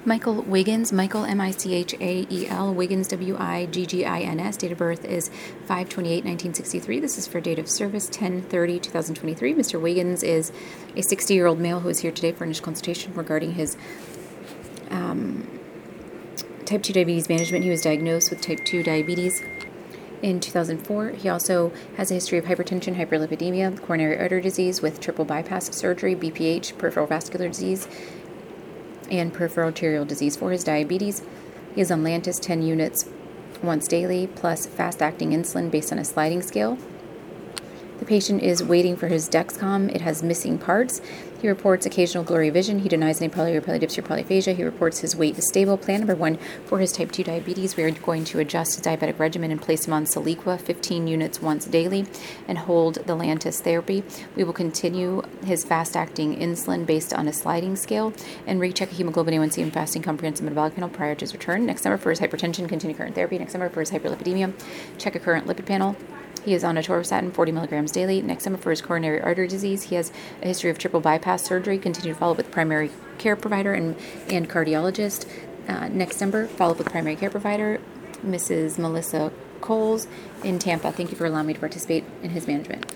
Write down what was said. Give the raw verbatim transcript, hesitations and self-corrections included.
Michael Wiggins, Michael, M I C H A E L, Wiggins, W I G G I N S. Date of birth is five twenty-eight nineteen sixty-three. This is for date of service ten thirty two thousand twenty-three. Mister Wiggins is a sixty-year-old male who is here today for initial consultation regarding his um, type two diabetes management. He was diagnosed with type two diabetes in two thousand four. He also has a history of hypertension, hyperlipidemia, coronary artery disease with triple bypass surgery, B P H, peripheral vascular disease, and peripheral arterial disease. For his diabetes, he is on Lantus ten units once daily, plus fast-acting insulin based on a sliding scale. The patient is waiting for his Dexcom. It has missing parts. He reports occasional blurry vision. He denies any poly or polydipsia or polyphagia. He reports his weight is stable. Plan number one for his type two diabetes, we are going to adjust his diabetic regimen and place him on Soliqua fifteen units once daily and hold the Lantus therapy. We will continue his fast-acting insulin based on a sliding scale and recheck a hemoglobin A one C and fasting comprehensive metabolic panel prior to his return. Next summer for his hypertension, continue current therapy. Next summer for his hyperlipidemia, check a current lipid panel. He is on atorvastatin forty milligrams daily. Next summer for his coronary artery disease, he has a history of triple bypass surgery. Continue to follow up with primary care provider and, and cardiologist. Uh, next summer, follow up with primary care provider, Missus Melissa Coles in Tampa. Thank you for allowing me to participate in his management.